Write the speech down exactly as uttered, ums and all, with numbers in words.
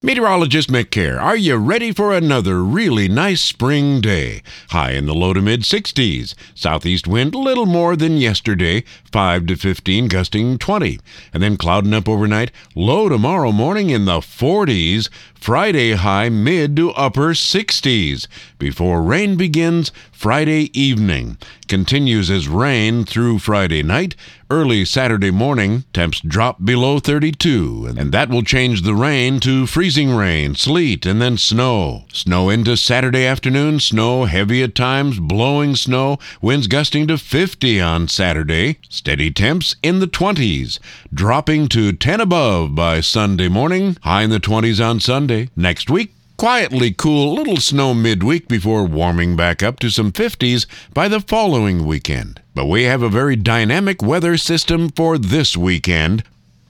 Meteorologist Mick Care, are you ready for another really nice spring day? High in the low to mid sixties. Southeast wind a little more than yesterday, five to fifteen, gusting twenty. And then clouding up overnight, low tomorrow morning in the forties. Friday high mid to upper sixties. Before rain begins Friday evening. Continues as rain through Friday night. Early Saturday morning, temps drop below thirty-two, and that will change the rain to freezing rain, sleet, and then snow. Snow into Saturday afternoon, snow heavy at times, blowing snow, winds gusting to fifty on Saturday. Steady temps in the twenties, dropping to ten above by Sunday morning, high in the twenties on Sunday. Next week, quietly cool, little snow midweek before warming back up to some fifties by the following weekend. But we have a very dynamic weather system for this weekend.